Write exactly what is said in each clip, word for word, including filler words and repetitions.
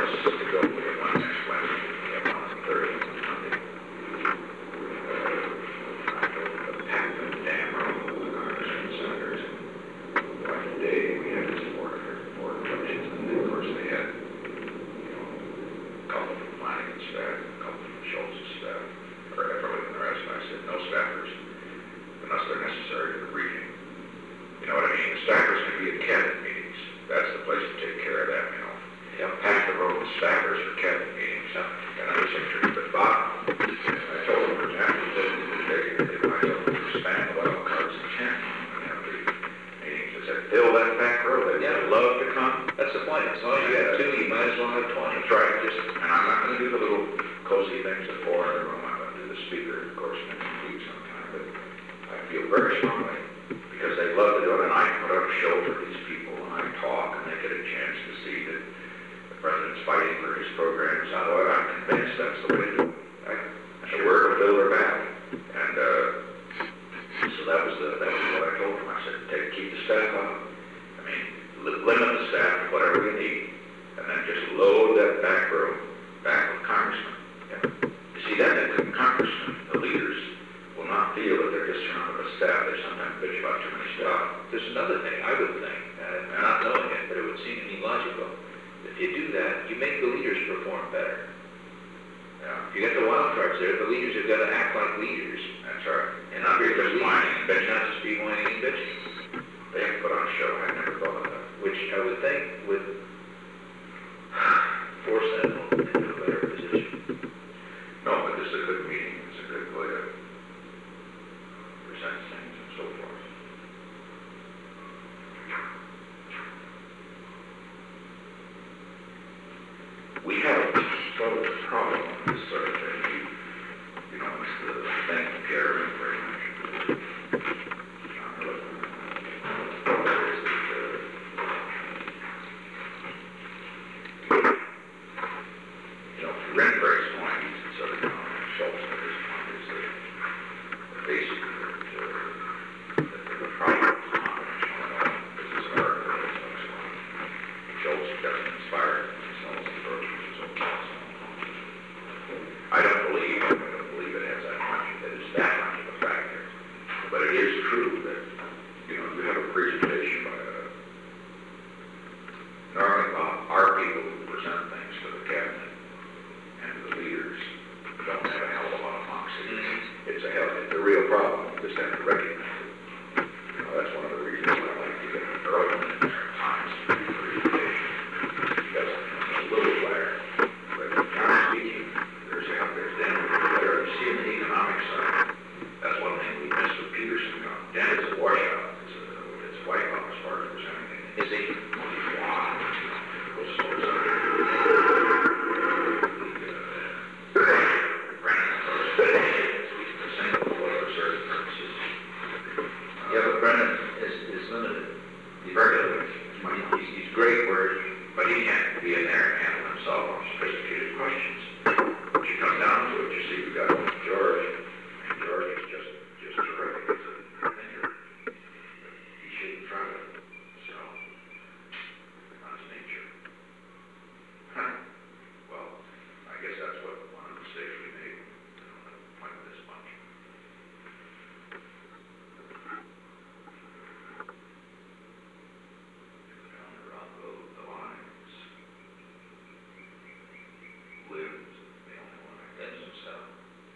places to go. We have one next Wednesday, we have one on the thirtieth on Monday. Uh, I go to the Packman Dam Road with the Congressmen and Senators. Like today, we had this board board elections, and then, of course, they had, you know, a couple from Flanagan's staff, a couple from Schultz's staff, or everyone and the rest. And I said, no staffers, unless they're necessary for the briefing. You know what I mean? The staffers can be at cabinet meetings. That's the place to take care of them, you know. You know, pack the road with staffers for cabinet meetings. Huh? And I was interested, but Bob, I told him, for example, that they, they might have to span the wild cards and chant, you know, the meetings. I said, fill that back road. They'd Yeah. love to come. That's the point. As long as you got two, you might as well have twenty. That's right. Just, and I'm not going to do the little cozy things at four in the room. I'm going to do the speaker, of course, next week sometime. But I feel very strongly, because they love to do it, and I put on a show for these people, and I talk, and they get a chance to see that the president's fighting for his programs. Otherwise, I'm convinced that's the way to do it. Right? And the word will fill their back. And uh, so that was the that was what I told them. I said, take keep the staff up. I mean, li- limit the staff to whatever we need, and then just load that back room back with congressmen. Yeah. You see, that the congressmen, the leaders, will not feel that they're just surrounded by staff. They sometimes bitch about too many staff. There's another thing I would think, uh, not knowing it, but it would seem to me logical. If you do that, you make the leaders perform better. Yeah. If you get the wild cards there, the leaders have got to act like leaders. That's right. And not be just whining and bitching. not just be whining and bitching. They have to put on a show. I never thought of that. Which I would think would force them into a better position. No, but this is a good meeting. It's a good way to present things and so forth. We have sort of a problem on this sort of thing. You, you know, it's the thing Pierre very much. John Wood. Is that, uh, you know, Renfrey's point, he's sort of, you know, Schultz's point is that basically that, uh, that the problem is confidential. This is an article that talks about Schultz doesn't inspire themselves to approach, which is okay. I don't believe, I don't believe it has that much, that it's that much of a factor. But it is true that, you know, you have a presentation by a, normally uh, our people who present things to the cabinet and the leaders don't have a hell of a lot of moxie. Mm-hmm. It's a hell, it's a real problem. You just have to recognize it. You know, that's one of the reasons I like to get early in the times to do the presentation. Because it's a little flare. But John speaking, there's a there's then there you see in the economic side. That's one thing we missed with Peterson. You know, Dan is a washout. It's a it's white out as far as presenting. Is he? Wow. Goes so Yeah, but Brennan is, is limited. He's very limited. He's, he's great word, but he can't be in there and handle himself on sophisticated questions. When you come down to it, you see we've got George, and George is just, just terrific. He's a thinker. He shouldn't try to sell on his nature. Huh. Well, I guess that's what one of the mistakes we made, you know, the point of this bunch. Around the, the lines. Lives, the only one I lives himself.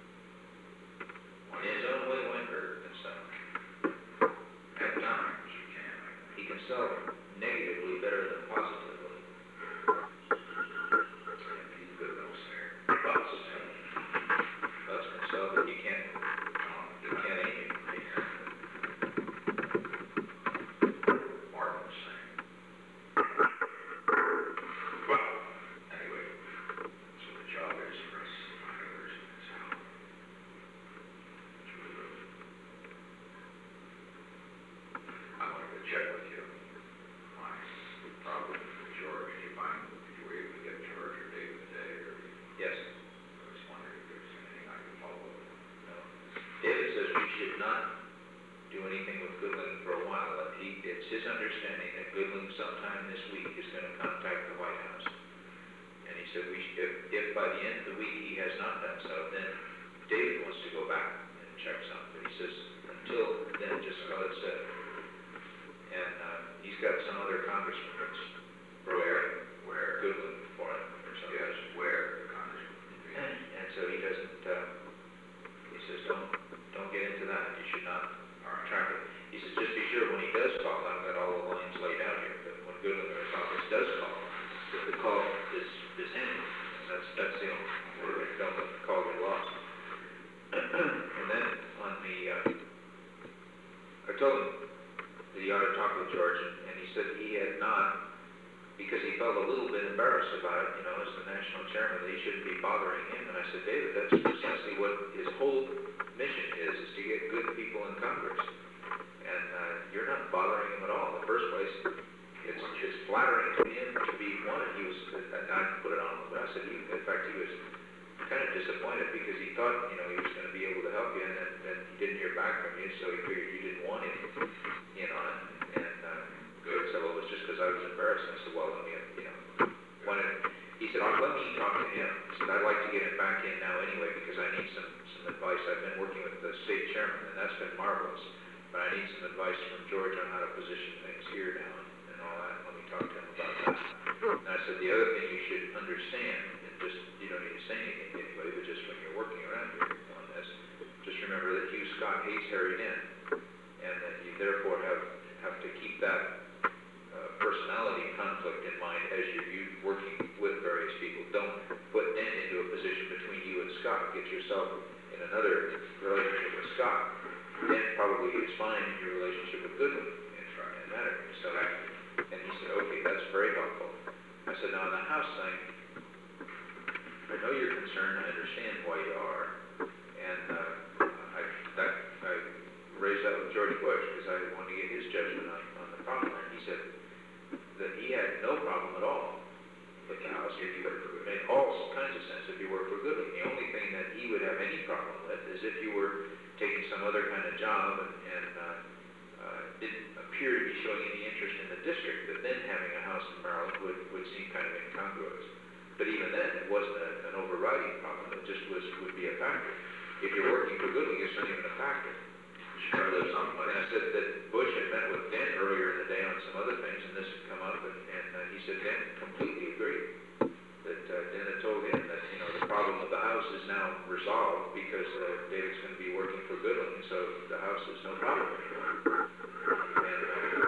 One In his own way, went hurt himself. at times you can, I think. He can sell negatively better than positively. And he's good at those there. Butts. Butts can sell, but you can't, Um, you can't aim it. Martin was saying. Well, anyway, that's what the job is for us. Find others in this house. That's really good. I wanted to check with you. My problem with George, did you find, did you were able to get George or David today, or? Yes. I was wondering if there's anything I could follow up with. No. David says we should not do anything with Goodwin for a while. But he, it's his understanding that Goodwin sometime this week is going to contact the White House. And he said, we should, if, if by the end of the week he has not done so, then David wants to go back and check something. He says, until then, just let it sit. And uh, he's got some other congressman that's Where, where, good looking for him or something. yes, where, Congressman. And so he doesn't, uh, he says, don't, don't get into that. You should not try to, he says, just be sure when he does call, I've got all the lines laid out here, but when Goodwin or his office does call, that the call is, is handled. And that's, that's the only word. Don't let the call get lost. And then on the, uh, I told him that he ought to talk with George, and, and he said he had not, because he felt a little bit embarrassed about it, you know, as the national chairman, that he shouldn't be bothering him. And I said, David, that's precisely what his whole mission is, is to get good people in Congress. And uh, you're not bothering him at all. In the first place, it's, it's flattering to him to be wanted. He was, and I put it on him, but I said, he, in fact, he was kind of disappointed because he thought, you know, he was going to be able to help you, and then, then he didn't hear back from you, so he figured you didn't want him in on it. And uh, good, so it was just because I was embarrassed. And I said, well, let me, you know, when it, he said, oh, let me talk to him. He said, I'd like to get him back in now anyway because I need some, some advice. I've been working with the state chairman, and that's been marvelous. But I need some advice from George on how to position things here now and, and all that. Let me talk to him about that. And I said, the other thing you should understand, and just, you don't need to say anything to anybody, but just when you're working around here on this, just remember that Hugh Scott hates Harry Dent, and that you therefore have, have to keep that uh, personality conflict in mind as you're you working with various people. Don't put Dent into a position between you and Scott. Get yourself in another relationship with Scott. Dent probably is fine in your relationship with Goodwin in in that area. So that, and he said, okay, that's very helpful. I said, now on the house thing, I know you're concerned. I understand why you are. And uh, I, that, I raised that with George Bush because I wanted to get his judgment on, on the problem. And he said that he had no problem at all with the house if you worked for Goodwin. It made all kinds of sense if you worked for Goodwin. The only thing that he would have any problem with is if you were taking some other kind of job and, and uh, uh, didn't appear to be showing any interest in the district, that then having a house in Maryland would, would seem kind of incongruous. But even then, it wasn't a, an overriding problem. It just was would be a factor. If you're working for Goodwin, it's not even a factor. You should try to live someplace. And I said that Bush had met with Dan earlier in the day on some other things, and this had come up, and, and uh, he said Dan completely agreed. That uh, Dan had told him that, you know, the problem of the house is now resolved because uh, David's going to be working for Goodwin, so the house is no problem anymore. And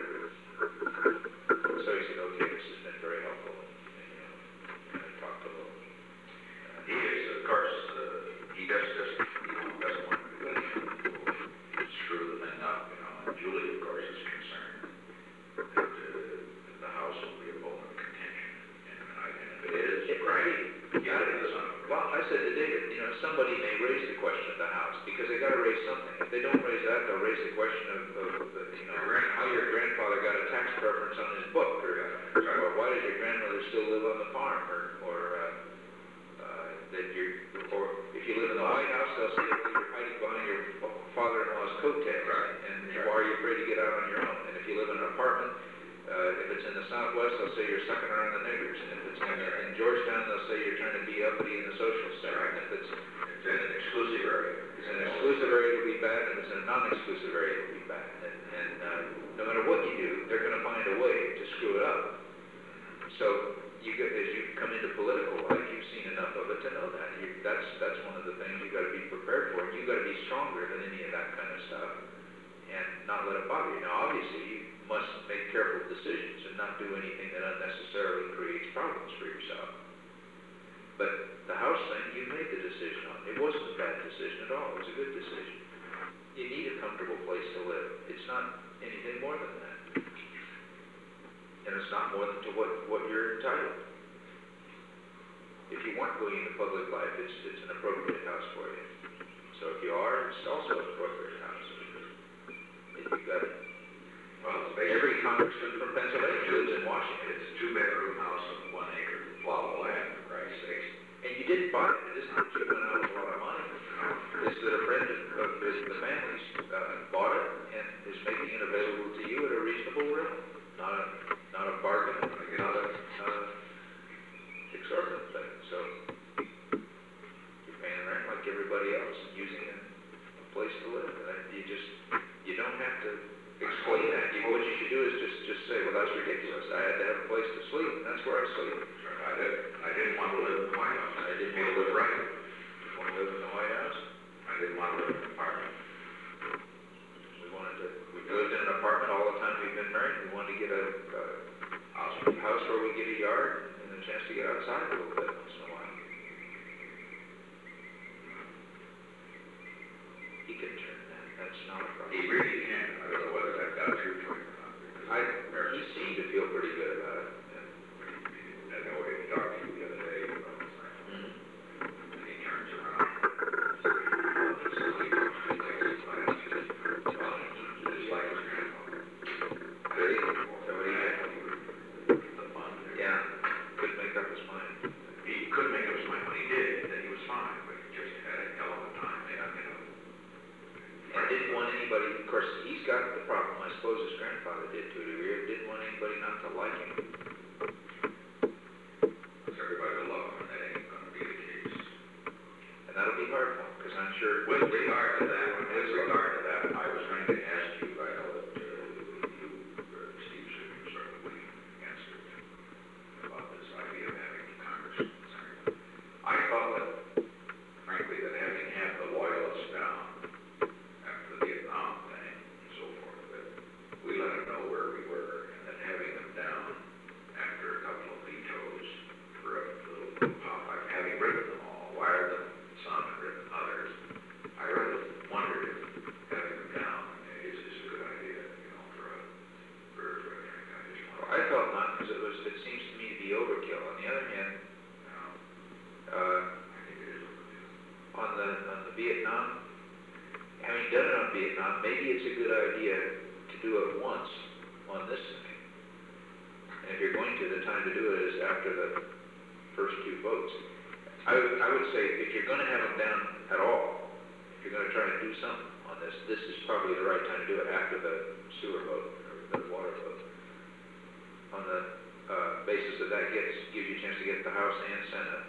uh, so he said, okay, this has been very helpful. And, and, you know, and I talked a little. Uh, He is, of course, uh, he does just, you know, doesn't want to do anything. Screw the thing up, you know, and Julie, of course, is concerned that uh, the house will be a bone of contention. And I, and if it is, It, right, yeah, get it as on. well, I said to David, you know, somebody may raise the question of the house because they got to raise something. If they don't raise that, they'll raise the question of, of, of you know, how your grandfather got a tax preference on his book, or, or why does your grandmother still live on the farm, or, or uh, uh, that you're, or if you live in the White House, they'll say that you're hiding behind your father-in-law's coattails, Right. and why are you afraid to get out on your own? And if you live in an apartment, Uh, if it's in the Southwest, they'll say you're sucking around the niggers. And if it's in, in Georgetown, they'll say you're trying to be uppity in the social center. And if it's, It's in an exclusive area. it's in an exclusive area, it'll be bad. And if it's in a non-exclusive area, it'll be bad. And, and uh, no matter what you do, they're going to find a way to screw it up. So you get, as you come into political life, you've seen enough of it to know that. You, that's that's one of the things you've got to be prepared for. You've got to be stronger than any of that kind of stuff and not let it bother you. Now, obviously, you must make careful decisions and not do anything that unnecessarily creates problems for yourself. But the house thing, you made the decision on. It wasn't a bad decision at all. It was a good decision. You need a comfortable place to live. It's not anything more than that. And it's not more than to what, what you're entitled. If you weren't going into public life, it's, it's an appropriate house for you. So if you are, it's also an appropriate house. If you've got it. Well, it's Every basically, congressman from Pennsylvania lives in Washington. it's a two-bedroom house on one acre plot of land, for Christ's sakes. And you didn't buy it. It isn't that you went out with a lot of money. It's that a friend of, of his, the family's uh, bought it and is making it available to you at a reasonable rate. Not a, not a bargain, not a, not a exorbitant thing. anybody else using a, a place to live. And I- you just, you don't have to explain that. You, what you should do is just, just say, well, that's ridiculous. I had to have a place to sleep, and that's where I sleep. I did, I didn't want to live in the White House. I didn't want to live right. You want to live in the White House? I didn't want to live in an apartment. We wanted to, we lived in an apartment all the time we've been married. We wanted to get a, a house, a house where we get a yard and a chance to get outside a little bit once in a while. He can turn that. That's not a problem. He really can. I don't know whether that got through to him or not. because I, America- he seemed to feel pretty good about it. I know he talked to you the other day about this. Mm-hmm. And he turns around. Just like his grandfather. Good. So what do you think? The fun. Yeah. Couldn't make up his mind. He couldn't make up his mind when he did, then he was fine, but he just had a hell of a time, you know, you know. And didn't want anybody, of course, he's got the problem, I suppose his grandfather did too, he didn't want anybody not to like him. Because everybody will love him, and that ain't gonna be the case. And that'll be hard for him, because I'm sure. With regard to that, with regard to that, I was going to ask you, I know that uh, you, uh, Steve, should sort of weigh against it, about this idea of having Congress concerned. I thought that, frankly, that having had the loyalists down after the Vietnam thing and so forth, that we let them know where we were, and then having them down after a couple of vetoes for a little pop, like having written them all, wired them, some and written others, I really wondered if having them down is, is a good idea, you know, for a, for, for a thing. I just Well, wondered. I felt not, because it was, it seems to me to be overkill. On the other hand, Um, uh, I think it is overdue. on the, on the Vietnam, having done it on Vietnam, maybe it's a good idea to do it once on this thing. And if you're going to, the time to do it is after the first two votes. I would, I would say if you're going to have them down at all, if you're going to try to do something on this, this is probably the right time to do it after the sewer vote or the water vote. On the uh, basis that that gets gives you a chance to get the House and Senate,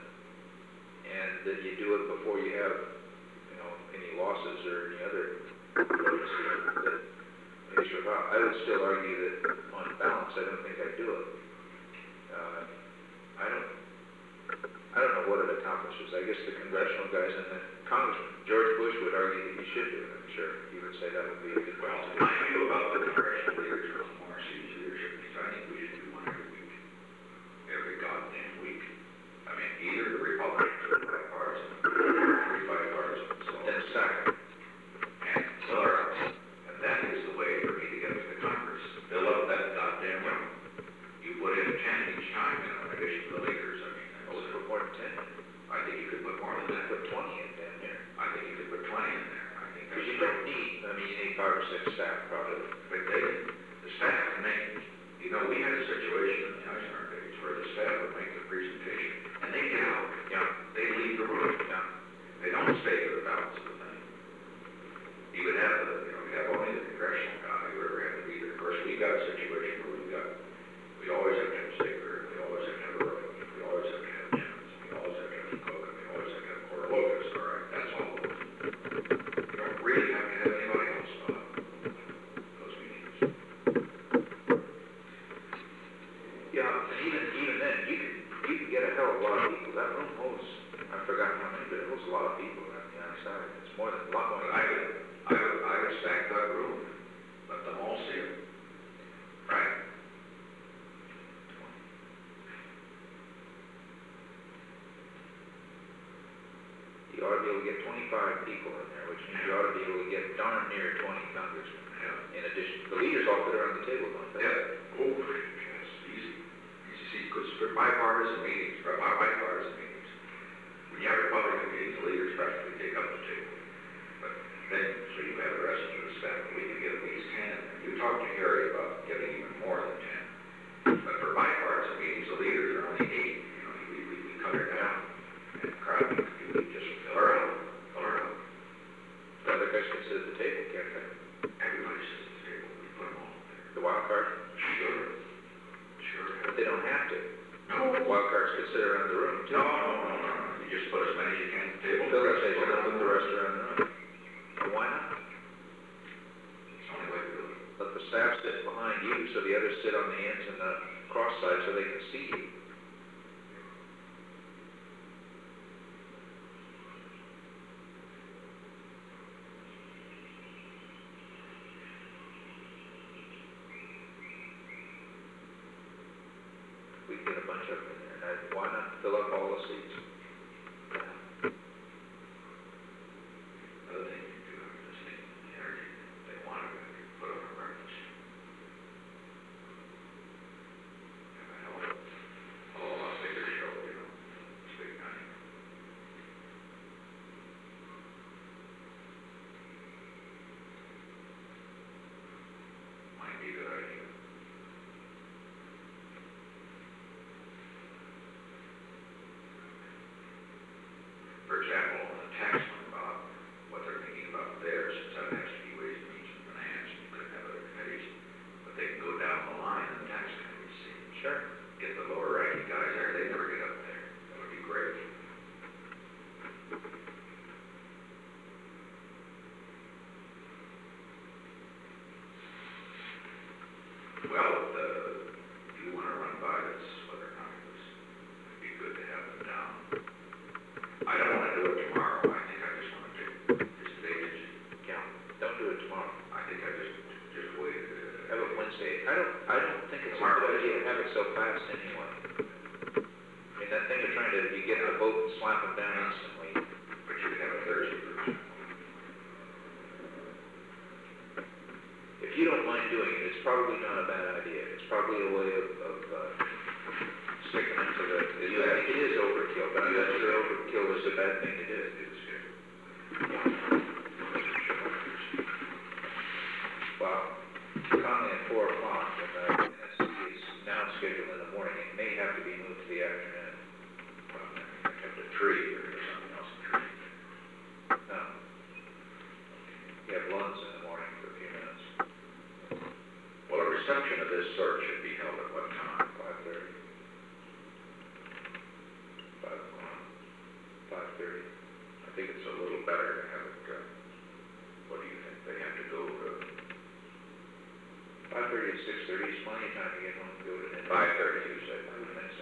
and that you do it before you have, you know, any losses or any other votes that that may survive. I would still argue that on balance, I don't think I'd do it. Uh, I don't. I don't know what it accomplishes. I guess the congressional guys and the Congressman, George Bush would argue that you should do it, I'm sure. He would say that would be a good Well, way to do my it. view about the congressional leaders was Morrissey's leadership, is I think we should do one every week. Every goddamn week. I mean, either the Republicans or the bipartisan, or three bipartisan, so. Then second. And Miller, and that is the way for me to get to the Congress. Fill up that goddamn room. You put in ten each time, you know, in addition to the leaders, I mean, I would that's, put more than ten. I think you could put more than that. Put twenty in down there. I think you could put twenty in there. I think Because that's you don't need, I mean, you need five or six staff probably. But they, the staff can make, you know, we had a situation in the Eisenhower days where the staff would make the presentation and they get out, Yeah, they leave the room, yeah. they don't stay for the balance of the thing. You would have the, you know, we have only the congressional guy, whoever had to be there. Of course, we've got a situation where we've got, we always have to have a sticker, we always have to have a road, we always have to have Jim's, we always have to have a Coke, and we always have to have Cora Locus, all right, that's all. You don't really have to have anybody else, uh, those meetings. Yeah, and even, even then, you can, you can get a hell of a lot of people. That room holds, I've forgotten how many, but it holds a lot of people around the outside. It's more than, a lot more But than I would, I would, I would stack that room, let them all see it. Right? You ought to be able to get twenty-five people in there, which means you ought to be able to get darn near twenty congressmen. Yeah. In addition, the leaders all sit around the table, don't they? Yeah. Oh, yes, easy. Easy, see, because for bipartisan meetings, for my bipartisan meetings, when you have Republican meetings, the leaders practically take up the table. But then, so you have the rest of the staff, we can get at least ten. You talk to Harry about getting even more than ten. But for bipartisan meetings, the leaders are only eight. You know, we, we, we cut her down. And the crowd, we just fill her out, fill her out. The other guys can sit at the table, can't they? Everybody sits at the table, we put them all there. The wild card? Sure, sure. But they don't have to. No, Wild cards could sit around the room, too. no, no, no, no, no. You just put as many as you can at the table. Fill that table, then put the rest around the room. Well, why not? It's the only way to do it. Let the staff sit behind you, so the others sit on the ends and the cross side so they can see you. We can get a bunch of them in there, and I- why not fill up all the seats? Other thing you do, just think, the energy, they want to put on a breakfast. Have a hell of a, a whole lot bigger show, you know, it's big night. Might be a good idea. For example, on the tax one, about what they're thinking about there, since that has to be ways and means and finance, and you could have other committees, but they can go down the line and the tax committee see. Sure. Get the lower ranking guys there, they never get up there. That would be great. Well, uh, do you want to run by this, whether or not it was, it'd be good to have them down. I don't want to do it tomorrow, I think I just want to do, just today, just, Yeah, don't do it tomorrow. I think I just, just wait. uh, Have it Wednesday. I don't, I don't think it's a Tomorrow. good idea to have it so fast anyway. I mean, that thing of trying to, you get the boat and slap them down instantly. But you could have a Thursday, for example. If you don't mind doing it, it's probably not a bad idea. It's probably a way of, of, uh, sticking into the, you, I think it is overkill, but I'm not sure overkill is a bad thing to do. It's good. Well, currently at four o'clock, and the N S C is now scheduled in the morning. It may have to be moved to the afternoon. I kept a tree or something else, a tree. No. You have lunch in the morning for a few minutes. Well, a reception of this sort should be held at what time? Five thirty. Five o'clock. Five thirty. I think it's a little better to have it, uh, what do you think, they have to go to? Five thirty to six thirty is plenty of time to get home and go to dinner. Five thirty, you say? I would think so.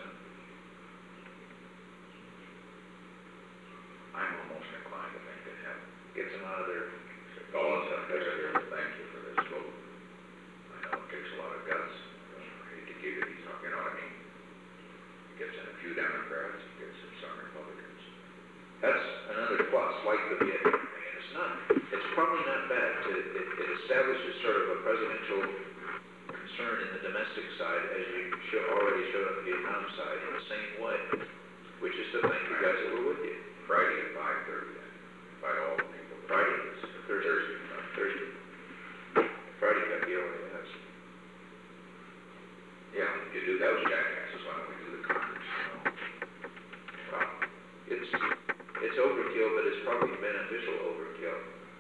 I'm almost inclined to think they have. Gets them out of their, Collins, up there, thank you for this vote. I know it takes a lot of guts. I hate to give you these, you know what I mean? It gets in a few Democrats, it gets in some Republicans. that's another plus, like the Vietnam thing. And it's not, it's probably not bad to, it, it establishes sort of a presidential concern in the domestic side, as you show, already showed on the Vietnam side, in the same way, which is to thank you guys that were with you. Friday at five thirty, invite all the people. Friday, is Thursday, uh, Thursday. Friday, got the only, that's, Yeah, if you do those jackasses, why don't we do the Congress, you know? well, it's, it's overkill, but it's probably beneficial overkill.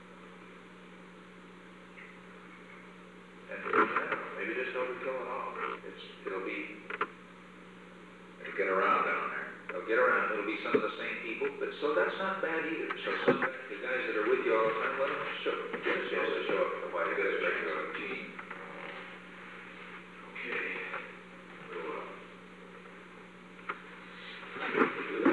And, you know, maybe just overkill at all. It's, it'll be, It'll get around down there. it'll get around, it'll be some of the same people, but, so that's not bad either. So some, the guys that are with you all the time, let them show, get a chance to show up for why You you guys guys make are a team. Okay. We'll, uh, do